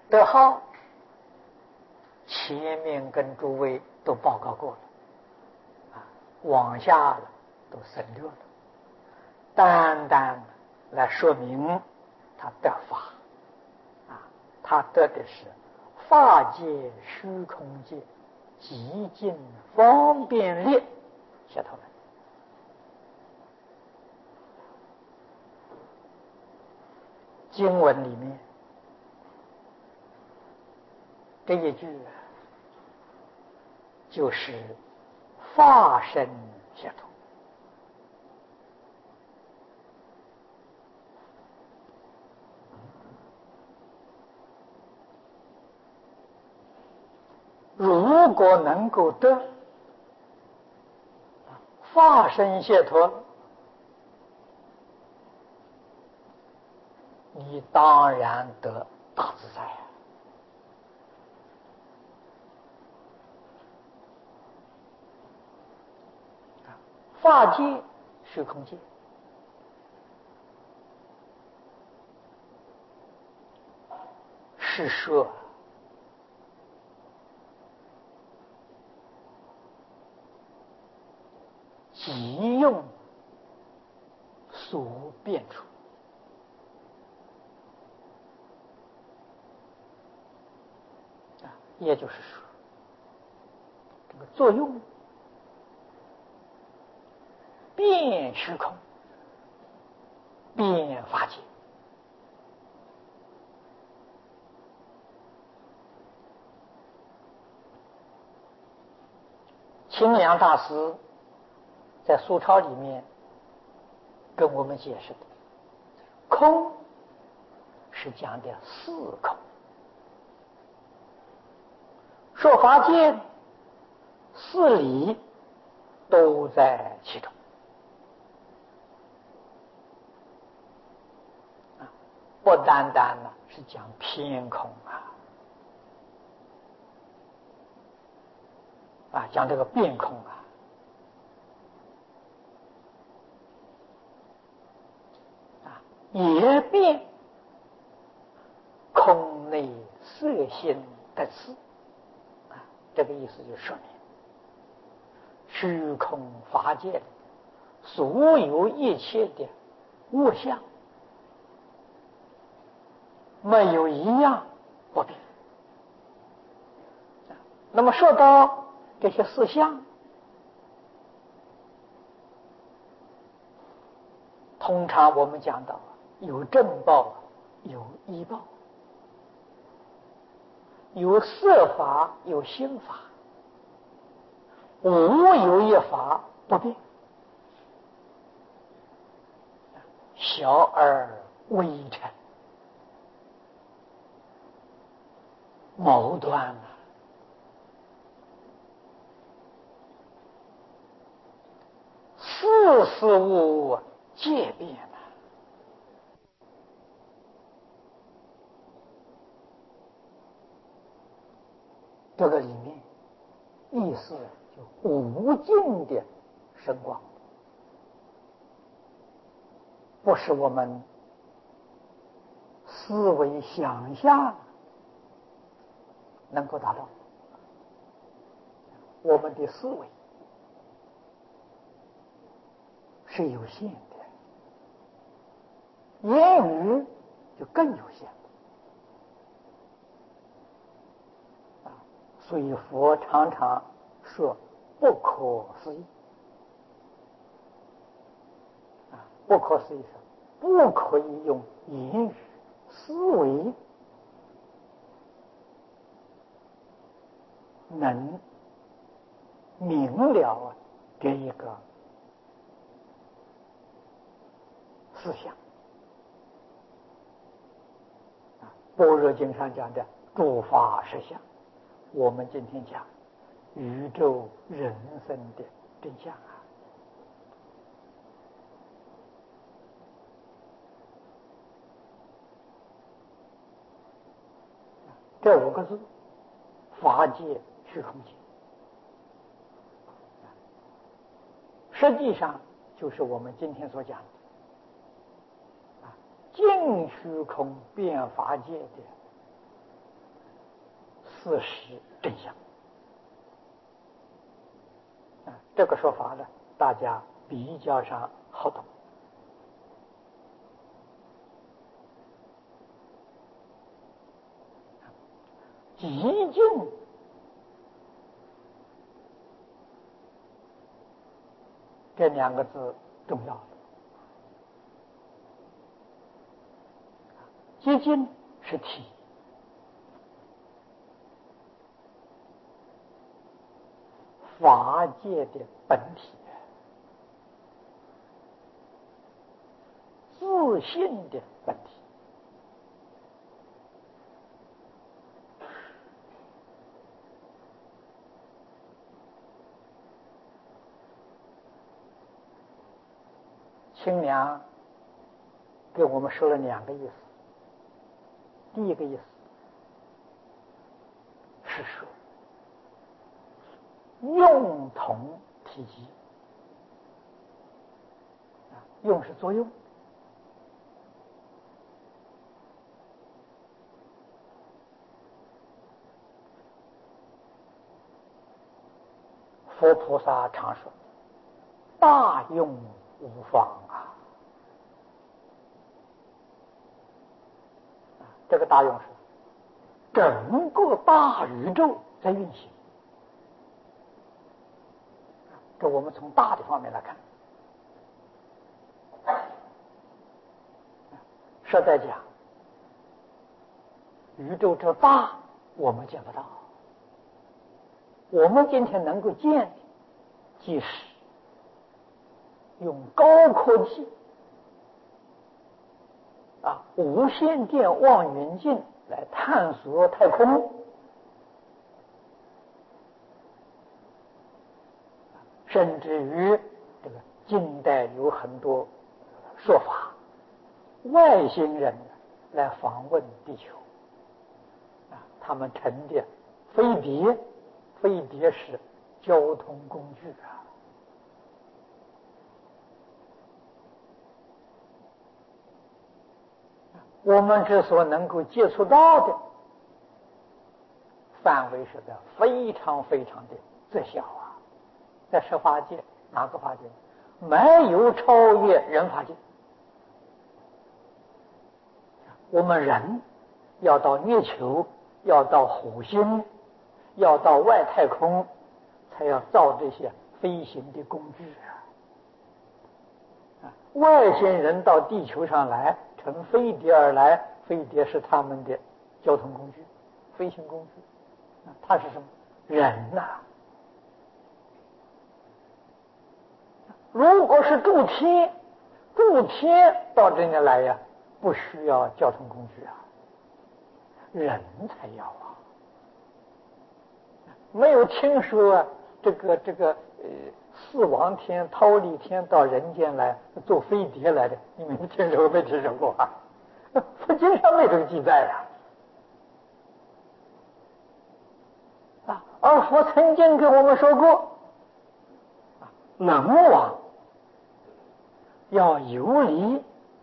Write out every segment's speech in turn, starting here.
德号前面跟诸位都报告过了，往下了都省略了，单单来说明他得法，他得的是法界、虚空界极尽方便力解脱门。经文里面这一句就是法身解脱。如果能够得法身解脱，你当然得大自在。法界、虚空界是说即用所变出，也就是说，这个作用变虚空，变法界。清凉大师在苏钞里面跟我们解释的，空是讲的四空，说法界四理都在其中，不单单是讲偏空讲这个变空也变空内色心得次，这个意思就说明虚空法界的所有一切的物象，没有一样不变。那么说到这些四相，通常我们讲到有正报，有依报，有色法，有心法，无有一法不变。小而微尘，矛盾事事物物皆变这个里面意思就无尽的神光，不是我们思维想象能够达到。我们的思维是有限的，言语就更有限所以佛常常说不可思议不可思议是不可以用言语思维能明了的一个思想。般若经上讲的诸法实相，我们今天讲宇宙人生的真相这五个字，法界、虚空界，实际上就是我们今天所讲的净虚空变法界的事实真相。这个说法呢，大家比较上好懂。极尽这两个字重要了。极尽是体，法界的本体，自性的本体。清凉给我们说了两个意思。第一个意思是说用同体积，用是作用，佛菩萨常说大用无方啊。这个大用是整个大宇宙在运行。这我们从大的方面来看，实在讲，宇宙这大我们见不到，我们今天能够见的，即使用高科技无线电望远镜来探索太空，甚至于这个近代有很多说法，外星人来访问地球，他们乘的飞碟，飞碟是交通工具啊。我们之所能够接触到的范围是非常非常的窄小啊，在十法界哪个法界没有超越人法界？我们人要到月球，要到火星，要到外太空，才要造这些飞行的工具啊。外星人到地球上来，乘飞碟而来，飞碟是他们的交通工具、飞行工具。他是什么？人呐！如果是诸天，诸天到这里来呀，不需要交通工具啊，人才要啊。没有听说这个四王天、忉利天到人间来坐飞碟来的，你们听说没听说过啊？佛经上没这个记载而佛曾经给我们说过，人王要游离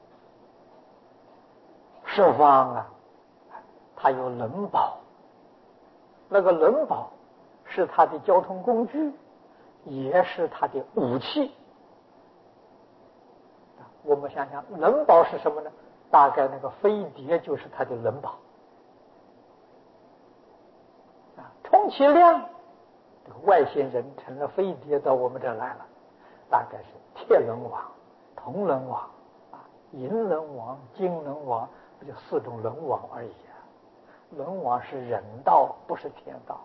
十方他有轮宝，那个轮宝是他的交通工具，也是他的武器。我们想想，轮宝是什么呢？大概那个飞碟就是他的轮宝。充其量，这个外星人成了飞碟到我们这来了，大概是铁轮王、铜轮王、银轮王、金轮王，不就4种轮王而已啊？轮王是人道，不是天道。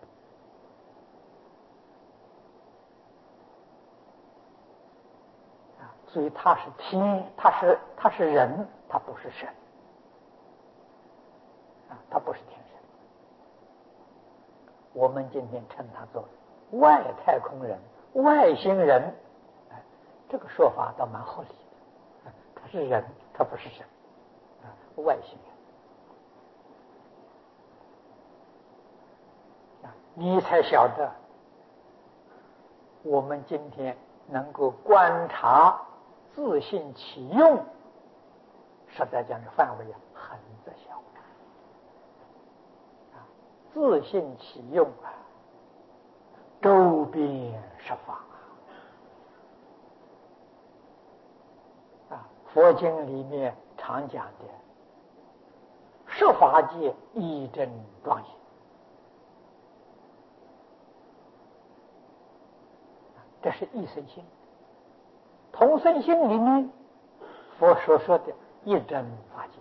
所以他是天，他是人，他不是神他不是天神。我们今天称他做外太空人、外星人，这个说法倒蛮合理的。他是人，他不是神外星人你才晓得，我们今天能够观察自性其用，实在讲的范围很窄小自性其用啊，周遍十方啊！佛经里面常讲的十法界一真庄严，这是一生性。同生性里面，佛所说的一真法界，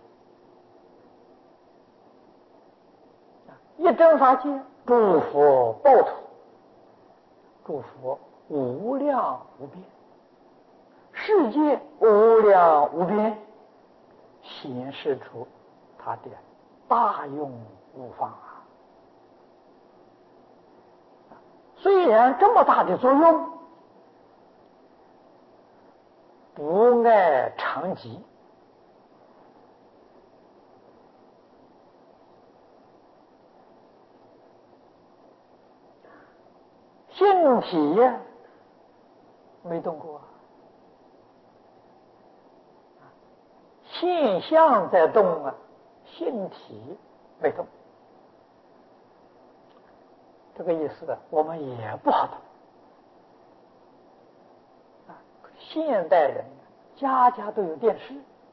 一真法界诸佛报土，诸佛无量无边，世界无量无边，显示出它的大用无方啊！虽然这么大的作用，不爱常寂，性体呀没动过，现象在动啊，性体没动。这个意思我们也不好懂啊。现代人家家都有电视，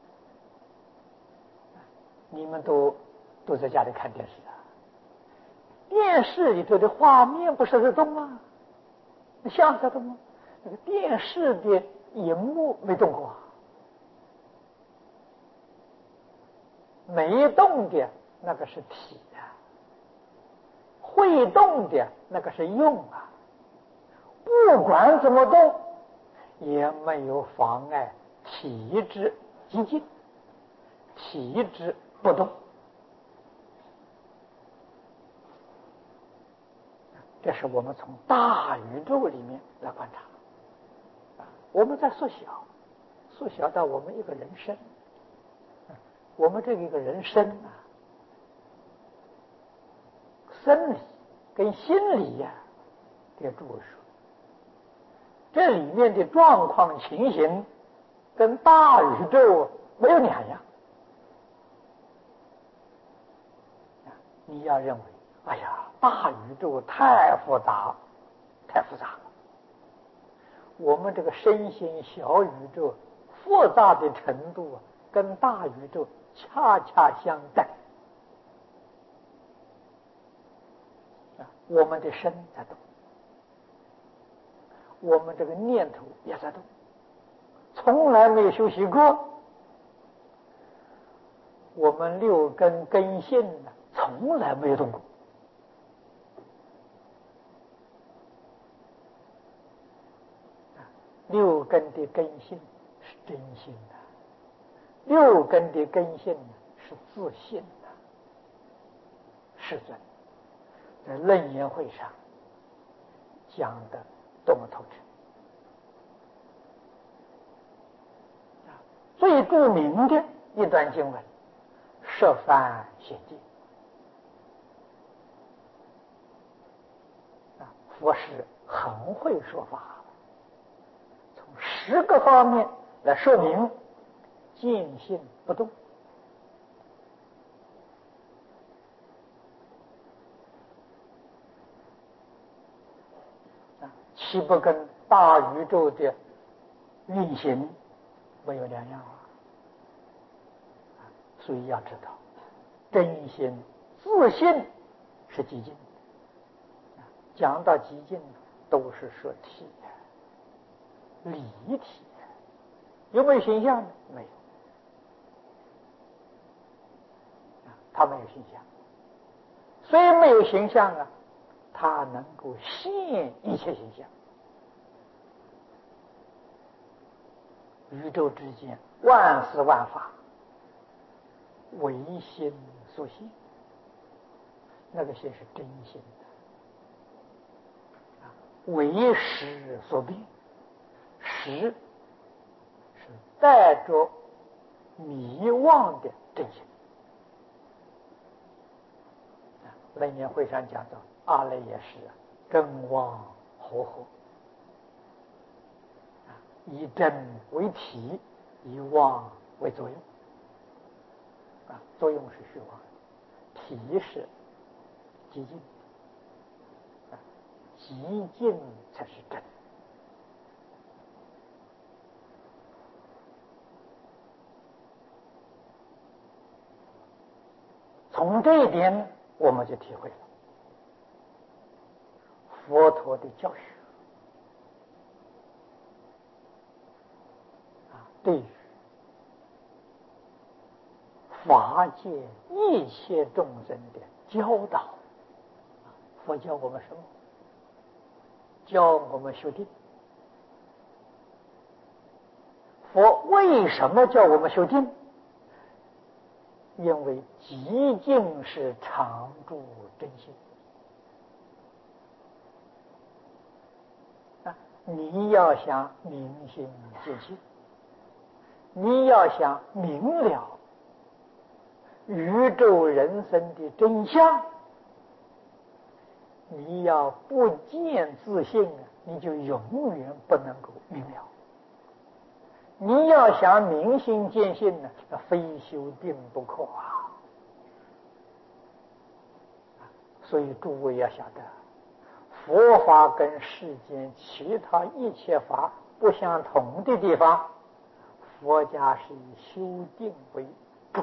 你们都在家里看电视啊。电视里头的画面不是在动吗？像在动吗？那个电视的荧幕没动过，没动的那个是体啊，会动的那个是用啊。不管怎么动，也没有妨碍体质激进，体质不动。这是我们从大宇宙里面来观察，我们在缩小到我们一个人身，我们这个一个人身啊，生理跟心理呀，这注说，这里面的状况情形跟大宇宙没有两样。你要认为，哎呀，大宇宙太复杂了。我们这个身心小宇宙复杂的程度跟大宇宙恰恰相等。我们的身在动，我们这个念头也在动，从来没有休息过。我们六根根性呢，从来没有动过。六根的根性是真心的，六根的根性是自信的。世尊在楞严会上讲的多么透彻。最著名的一段经文，十番显经。佛是很会说法，从10个方面来说明见性不动。岂不跟大宇宙的运行没有两样啊？所以要知道，真心自信是极尽。讲到极尽，都是说体理体，有没有形象呢？没有，它没有形象。虽然没有形象啊，它能够现一切形象。宇宙之间万事万法唯心所现，那个心是真心的，为识所变，识是带着迷妄的真心。楞严会上讲到阿赖耶识真妄合合，以真为体，以妄为作用。作用是虚妄，体是极静，极静才是真。从这一点，我们就体会了佛陀的教学对于法界一切众生的教导。佛教我们什么？教我们修定。佛为什么叫我们修定？因为极静是常住真心。你要想明心见性，你要想明了宇宙人生的真相，你要不见自性，你就永远不能够明了。你要想明心见性呢，非修定不可啊！所以诸位要晓得，佛法跟世间其他一切法不相同的地方，佛家是以修定为主。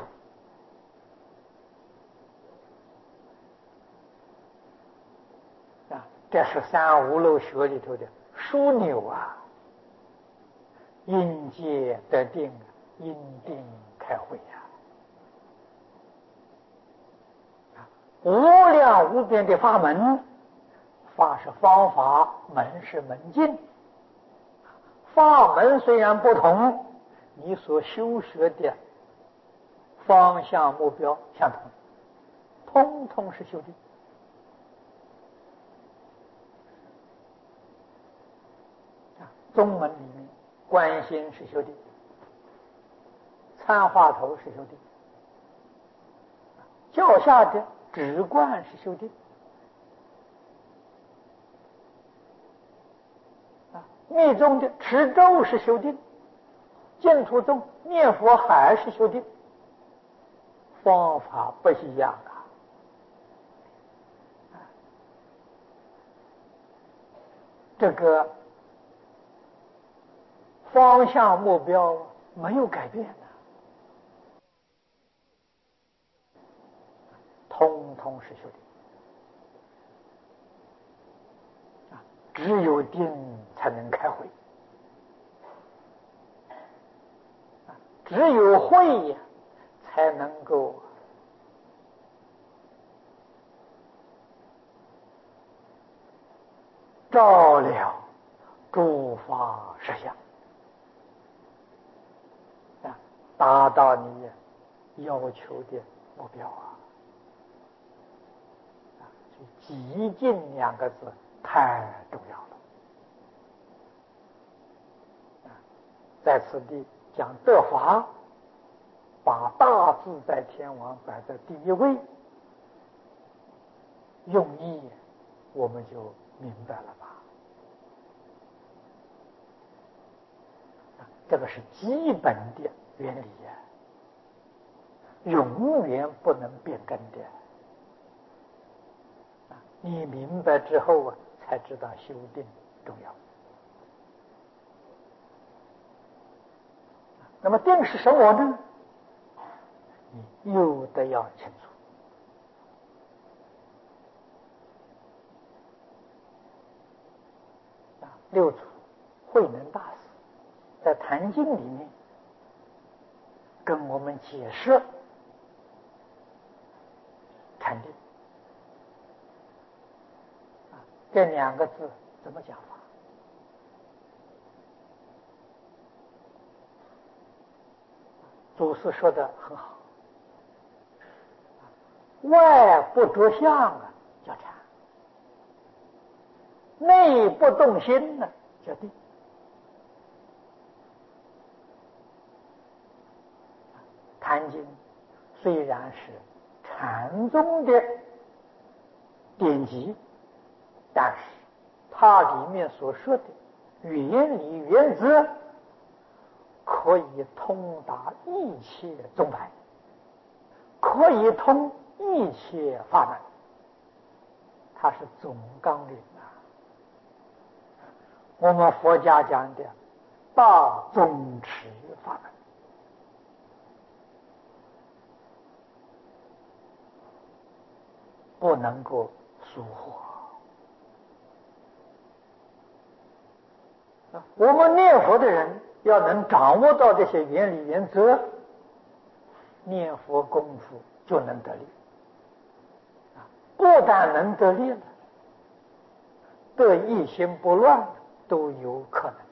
这是三无漏学里头的枢纽啊！因戒得定，因定开慧无量无边的法门，法是方法，门是门径。法门虽然不同，你所修学的方向目标相同，通通是修定。宗门里面，观心是修定，参话头是修定，教下的止观是修定，密宗的持咒是修定，净土宗念佛还是修定，方法不一样啊！这个方向目标没有改变的，通通是修定。只有定才能开慧，只有慧才能够照了诸法实相，达到你要求的目标啊！极静两个字太重要了。在此地讲得法，把大自在天王摆在第一位，用意我们就明白了吧？这个是基本的原理呀，永远不能变更的。你明白之后才知道修定重要。那么定是什么呢？你又得要清楚。六祖慧能大师在《坛经》里面跟我们解释禅定这两个字怎么讲法？祖师说的很好，外不着相叫禅，内不动心叫定。坛经虽然是禅宗的典籍，但是它里面所说的原理原则可以通达一切宗派，可以通一切法门。 它是总纲领啊。我们佛家讲的大宗持法门，不能够疏忽。我们念佛的人要能掌握到这些原理原则，念佛功夫就能得力。不但能得力了，得一心不乱都有可能。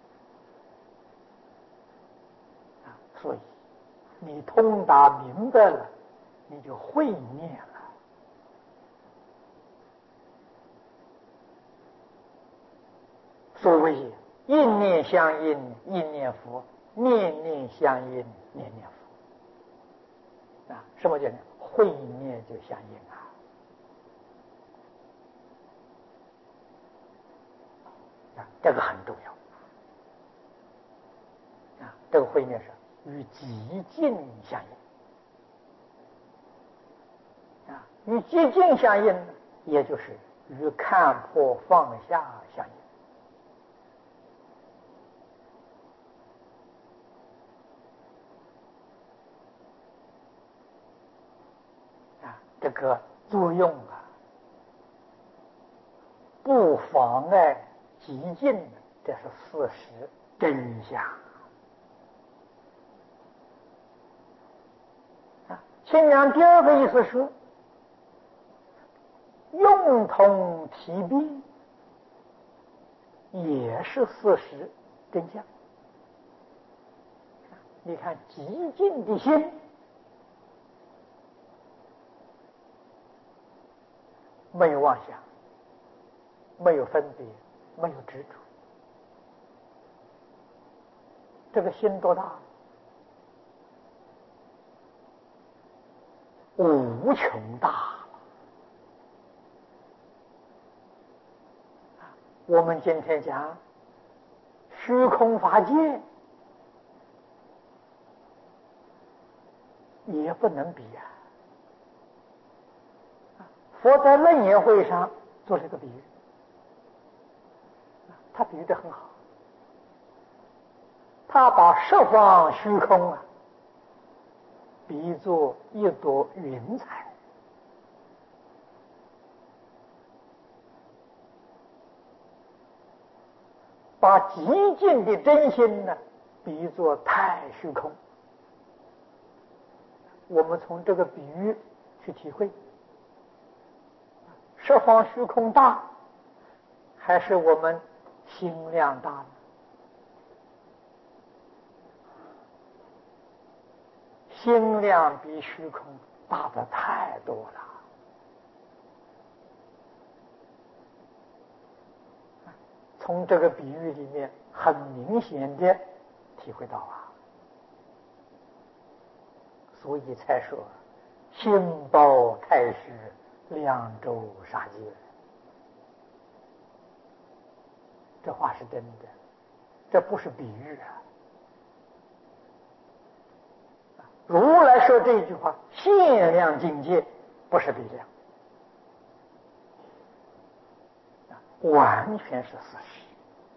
所以你通达明白了，你就会念了。所谓应念相应，应念佛；念念相应，念念佛。什么叫念？会念就相应啊！这个很重要。这个会念是与寂静相应。与寂静相应，也就是与看破放下相应。这个作用不妨碍寂静，这是事实真相。清凉第二个意思是用通体病，也是事实真相。你看寂静的心，没有妄想，没有分别，没有执着，这个心多大？无穷大。我们今天讲虚空法界，也不能比啊。佛在楞严会上做了一个比喻，他比喻得很好。他把十方虚空比喻作一朵云彩，把极尽的真心比喻作太虚空。我们从这个比喻去体会，十方虚空大，还是我们心量大呢？心量比虚空大的太多了。从这个比喻里面很明显的体会到所以才说心包太虚，量周杀界。这话是真的，这不是比喻如来说这句话，限量境界，不是比量，完全是事实。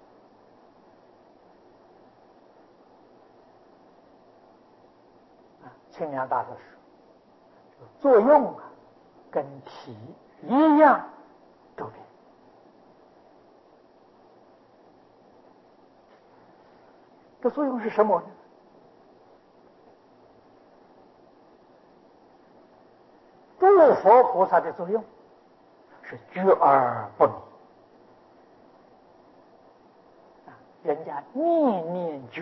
清凉大师说，作用跟体一样周边。这作用是什么呢？诸佛菩萨的作用是觉而不迷。人家念念觉，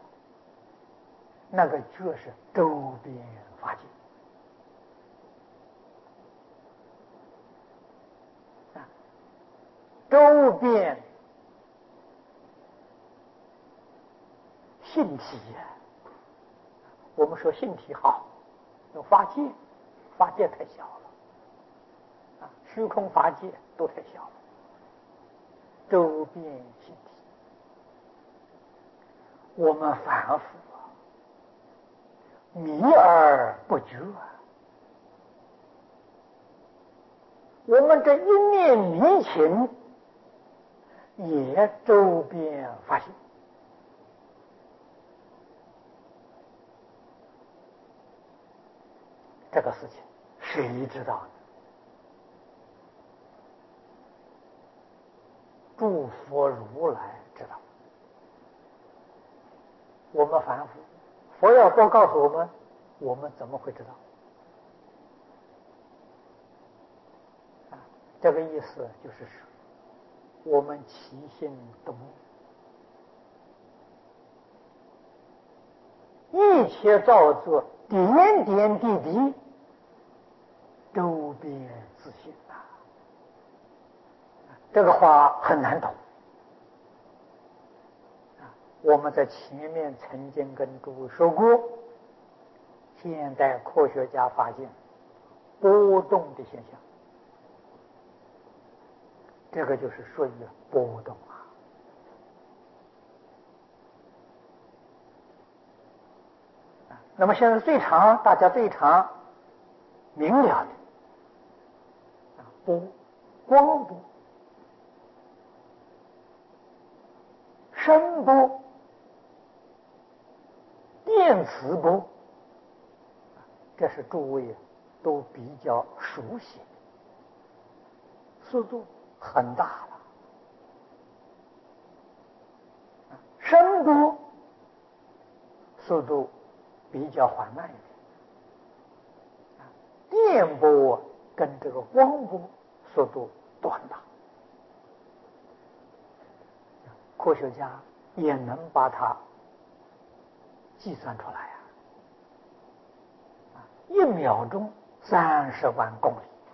那个觉是周边法界。周边性体我们说性体好，有法界，法界太小了虚空法界都太小了。周边性体，我们反复迷而不觉， 我们这一念迷情也周边发现。这个事情谁知道呢？诸佛如来知道。我们凡夫，佛要不告诉我们，我们怎么会知道？这个意思就是说，我们起心动念，一切造作，点点滴滴，周边自性啊。这个话很难懂。我们在前面曾经跟诸位说过，现代科学家发现波动的现象，这个就是属于波动啊。那么现在大家最常明了的波，光波、声波、电磁波，这是诸位都比较熟悉的，速度很大了。声波速度比较缓慢一点，电波跟这个光波速度都很大。科学家也能把它计算出来1秒钟30万公里，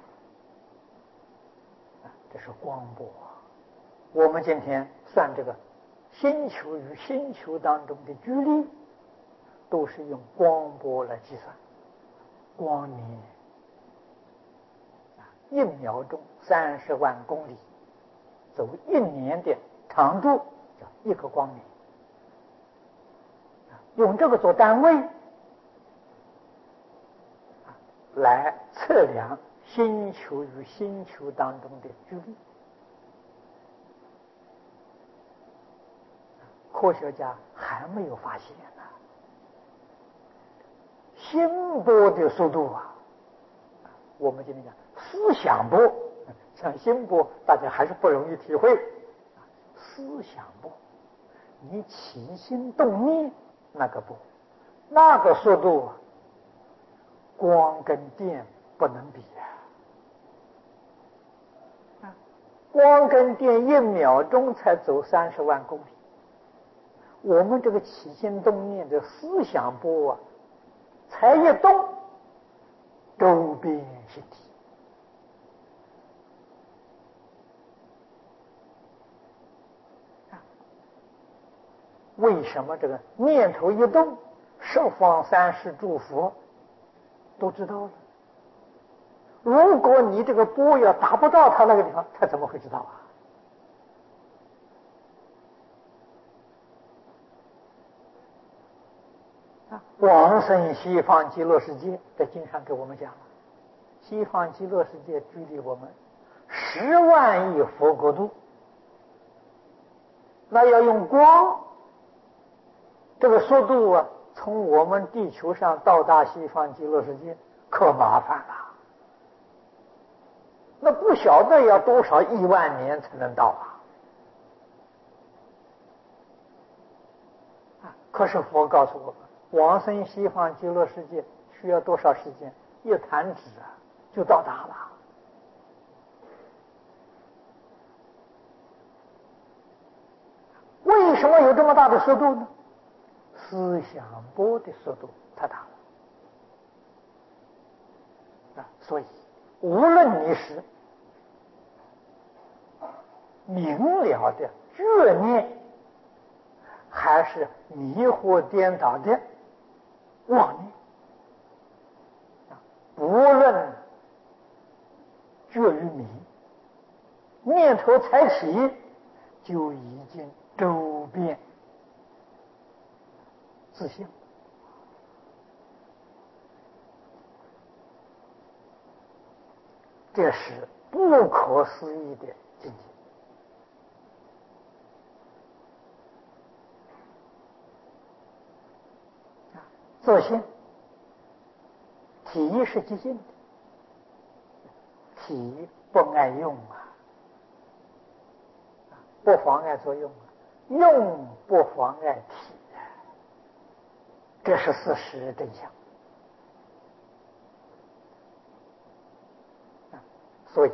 这是光波。我们今天算这个星球与星球当中的距离，都是用光波来计算。光年1秒钟30万公里，走1年的长度叫1个光年。用这个做单位来测量星球与星球当中的距离。科学家还没有发现呢。心波的速度我们今天讲思想波，像心波大家还是不容易体会。思想波，你起心动念那个波，那个速度光跟电不能比光跟电1秒钟才走30万公里，我们这个起心动念的思想波才一动，周边形体。为什么这个念头一动，十方三世诸佛都知道了？如果你这个波要达不到他那个地方，他怎么会知道往生西方极乐世界，在经上给我们讲了，西方极乐世界距离我们10万亿佛国度，那要用光这个速度从我们地球上到达西方极乐世界可麻烦了，那不晓得要多少亿万年才能到可是佛告诉我们，往生西方极乐世界需要多少时间？一弹指就到达了。为什么有这么大的速度呢？思想波的速度太大了所以无论你是明了的觉念，还是迷惑颠倒的妄念，无论觉与迷，念头才起，就已经周遍自性。 这是不可思议的境界。自性体是即性的，体不爱用不妨碍作用用不妨碍体这是事实真相。所以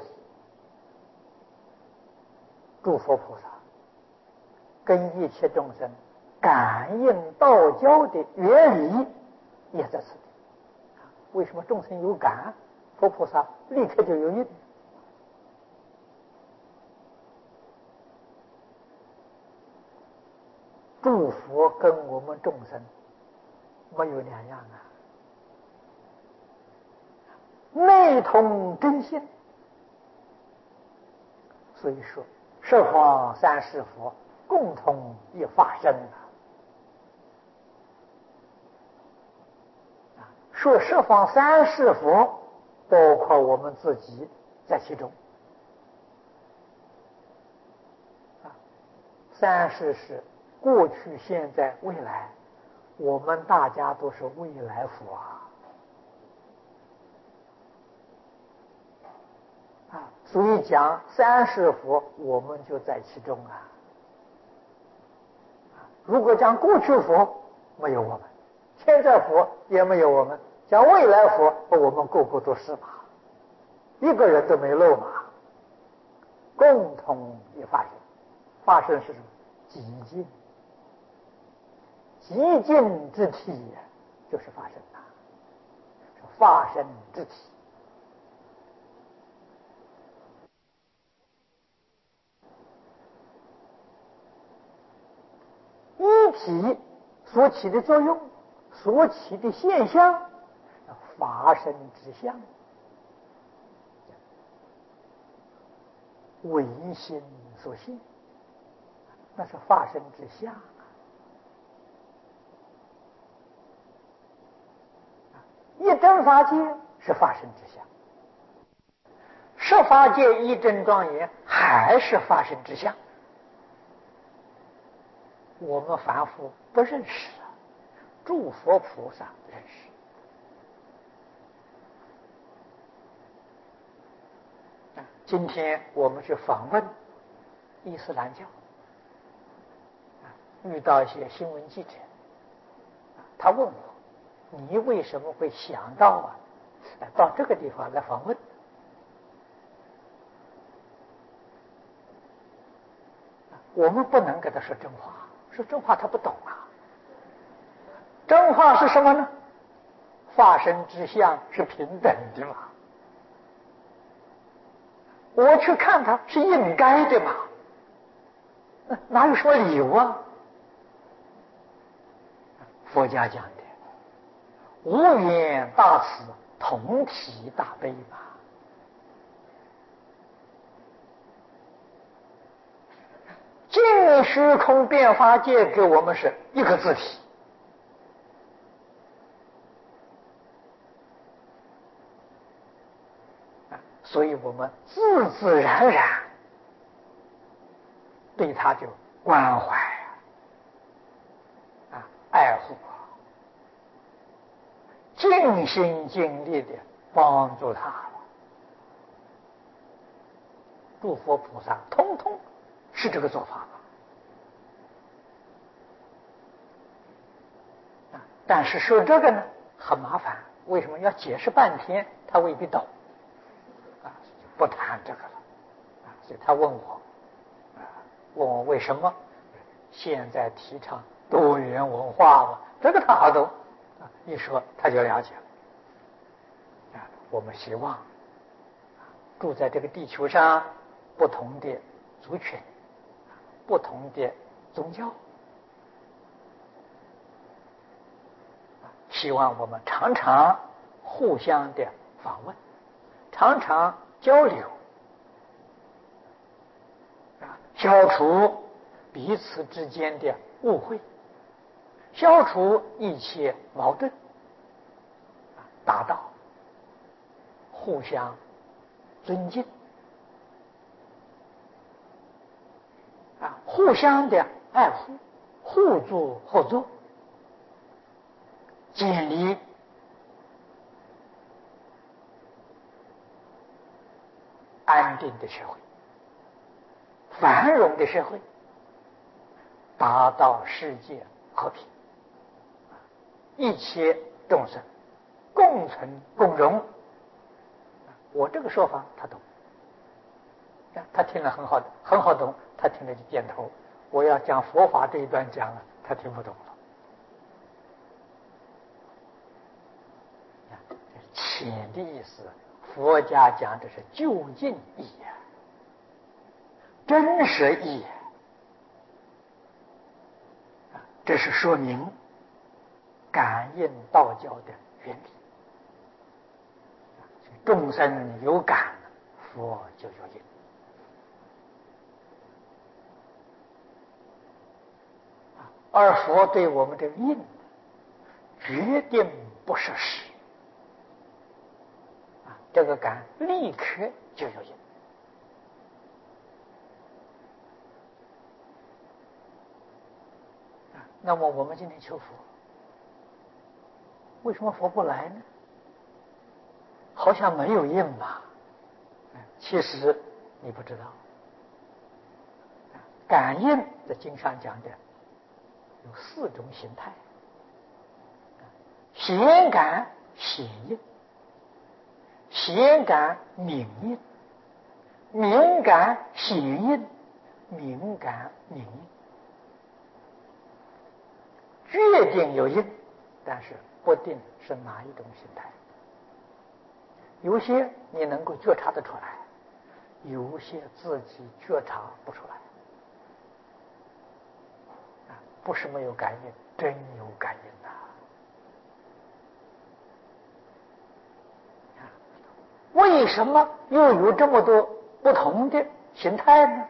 诸佛菩萨跟一切众生感应道交的原理也在此地。为什么众生有感，佛菩萨立刻就有应？诸佛跟我们众生没有两样内通真性。所以说十方三世佛共同一法身说十方三世佛包括我们自己在其中三世是过去现在未来，我们大家都是未来佛所以讲三世佛我们就在其中如果讲过去佛没有我们，现在佛也没有我们，讲未来佛我们个个都是一个人都没漏共同一法身。法身是什么？极尽，极尽之体就是法身法身之体。一体所起的作用，所起的现象，法身之相，唯心所现，那是法身之相一真法界是法身之相，十法界一真庄严还是法身之相。我们凡夫不认识诸佛菩萨认识。今天我们去访问伊斯兰教遇到一些新闻记者他问我，你为什么会想到到这个地方来访问？我们不能给他说真话，说真话他不懂真话是什么呢？法身之相是平等的嘛，我去看他是应该的嘛，哪有说理由佛家讲的无缘大慈，同体大悲嘛。尽虚空变法界给我们是一个字体，所以我们自自然然对他就关怀爱护尽心尽力的帮助他。诸佛菩萨通通是这个做法但是说这个呢很麻烦，为什么要解释半天他未必懂不谈这个了所以他问我为什么现在提倡多元文化嘛，这个他好懂一说他就了解了我们希望住在这个地球上不同的族群，不同的宗教，希望我们常常互相的访问，常常交流消除彼此之间的误会，消除一切矛盾，达到互相尊敬互相的爱护，互助合作，建立安定的社会，繁荣的社会，达到世界和平，一切众生共存共荣。我这个说法他懂，他听了很好懂，他听了就点头。我要讲佛法这一段讲了，他听不懂了。浅的意思，佛家讲的是究竟义呀，真实义。这是说明感应道教的原理。众生有感，佛就有应。而佛对我们的应，决定不设施。这个感立刻就有应。那么我们今天求佛，为什么佛不来呢？好像没有应吧？其实你不知道，感应在经上讲的有4种形态：显感、显应；显感明应；明感显应；明感明应。决定有应，但是不定是哪一种形态。有些你能够觉察得出来，有些自己觉察不出来。不是没有感应，真有感应呐！为什么又有这么多不同的形态呢？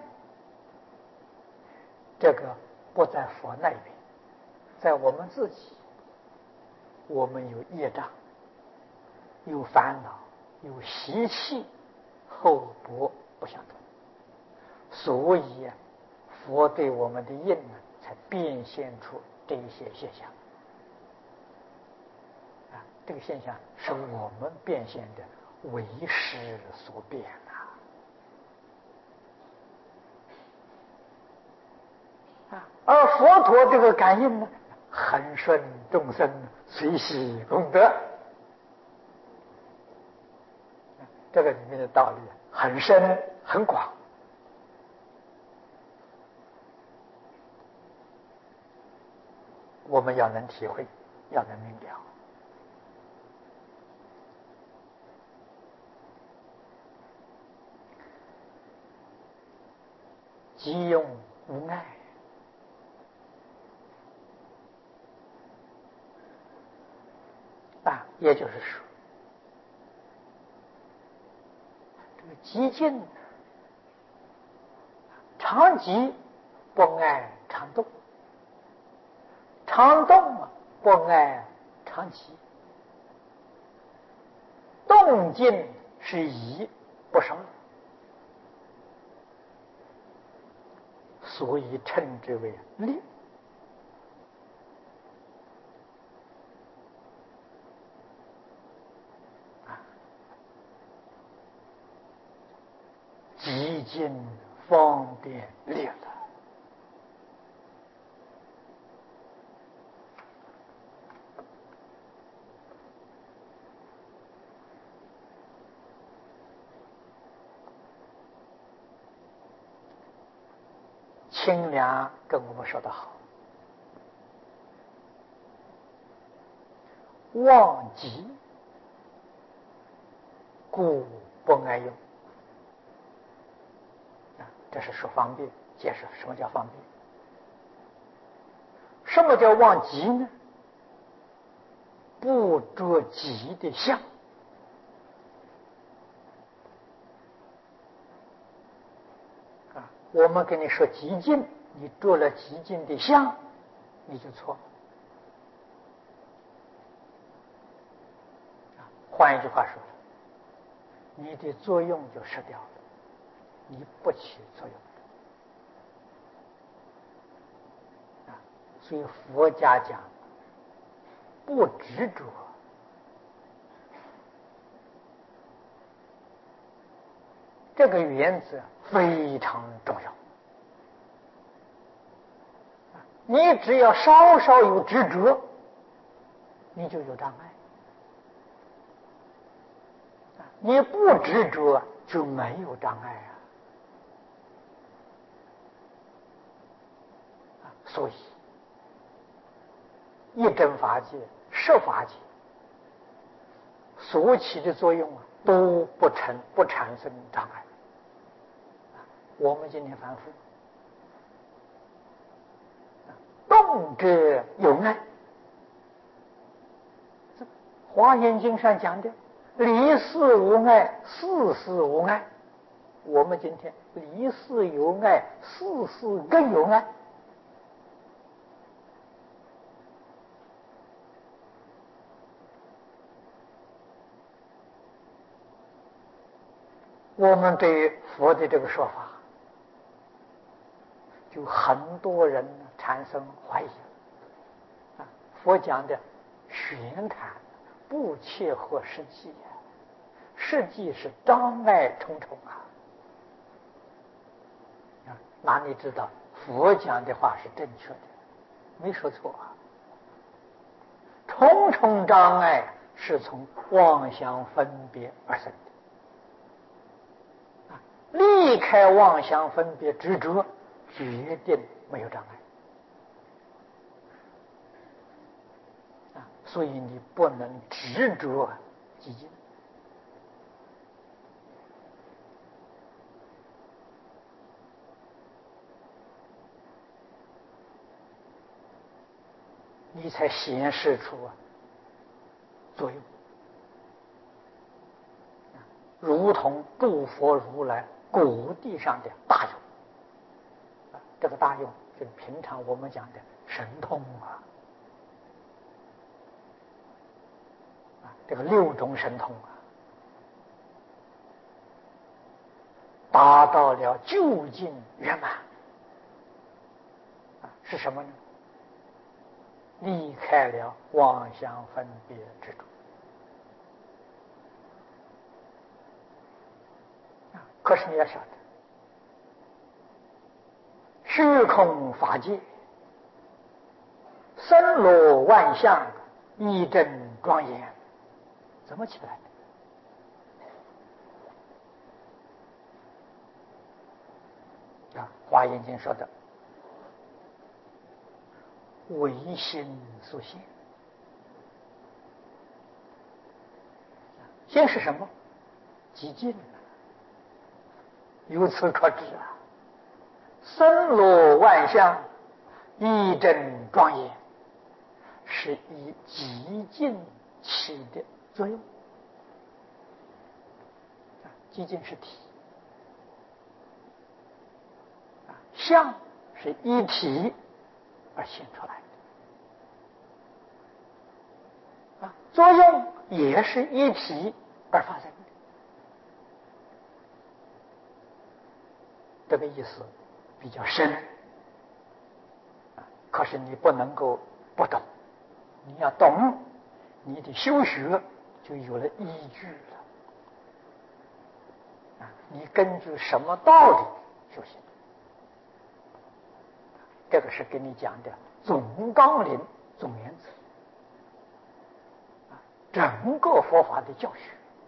这个不在佛那边，在我们自己。我们有业障，有烦恼，有习气，厚薄不相同，所以佛对我们的应才变现出这一些现象。这个现象是我们变现的，为识所变而佛陀这个感应呢，恒顺众生，随喜功德。这个里面的道理很深很广。我们要能体会，要能明了。即用无碍，也就是说，这个极静常寂不爱常动，常动不爱常寂，动静是一不生，所以称之为力。极尽方便力了。清凉跟我们说得好，忘极故不爱用。这是说方便，解释什么叫方便。什么叫忘极呢？不着极的相。我们跟你说极静，你着了极静的相，你就错了。换一句话说， 你的作用就失掉了，你不起作用了。所以佛家讲不执着，这个原则非常重要。你只要稍稍有执着，你就有障碍；你不执着就没有障碍所以一真法界、十法界所起的作用都不产生障碍。我们今天凡夫动者有碍，华严经上讲的离事无碍，事事无碍。我们今天离事有碍，事事更有碍。我们对于佛的这个说法，就很多人产生怀疑。佛讲的玄谈不切合实际实际是障碍重重哪里知道佛讲的话是正确的，没说错重重障碍是从妄想分别而生的离开妄想分别执着，决定没有障碍所以你不能执着寂静。你才显示出作用，如同诸佛如来果地上的大用这个大用就是平常我们讲的神通这个六种神通达到了究竟圆满是什么呢？离开了妄想分别执着可是你要晓得，虚空法界森罗万象，一真庄严，怎么起来的华严经说的唯心所现。心是什么？寂静由此可知森罗万象，一真庄严，是以寂静起的作用。寂静是体，相是一体而现出来的作用也是一体而发生的。这个意思比较深可是你不能够不懂，你要懂，你的修学就有了依据了你根据什么道理修行？这个是跟你讲的总纲领、总原则整个佛法的教学，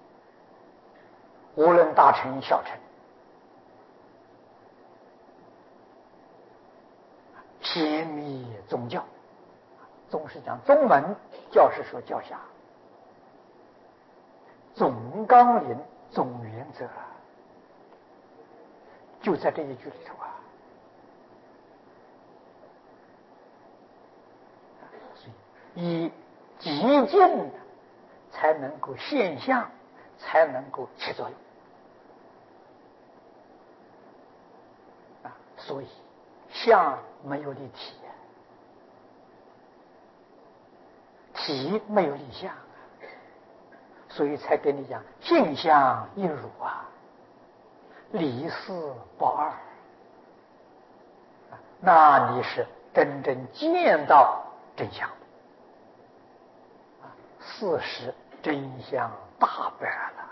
无论大乘小乘，先密宗教，宗是讲宗门，教是说教下，总纲领、总原则就在这一句里头所以以极静才能够现象，才能够起作用所以相没有离体体没有离相所以才跟你讲性相一如啊，理事不二。那你是真正见到真相啊，事实真相大白了。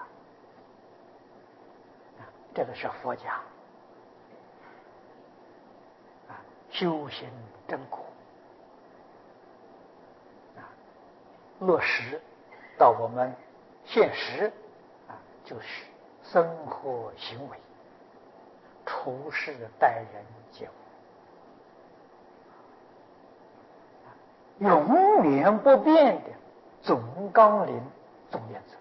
这个是佛家啊，修行正果啊，落实到我们现实啊，就是生活行为、处事待人接物，永远不变的总纲领、总原则。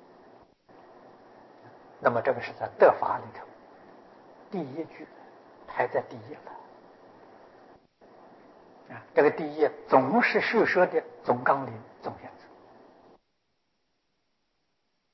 那么这个是在德法里头，第一句排在第一了。这个第一总是叙说的总纲领、总原